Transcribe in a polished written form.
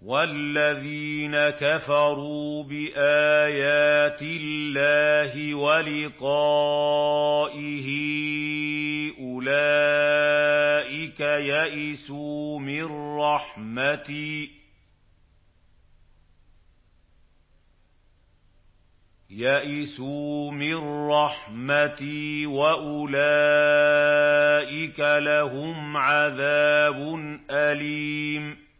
وَالَّذِينَ كَفَرُوا بِآيَاتِ اللَّهِ وَلِقَائِهِ أُولَٰئِكَ يَئِسُوا مِن رَّحْمَتِي وَأُولَٰئِكَ لَهُمْ عَذَابٌ أَلِيمٌ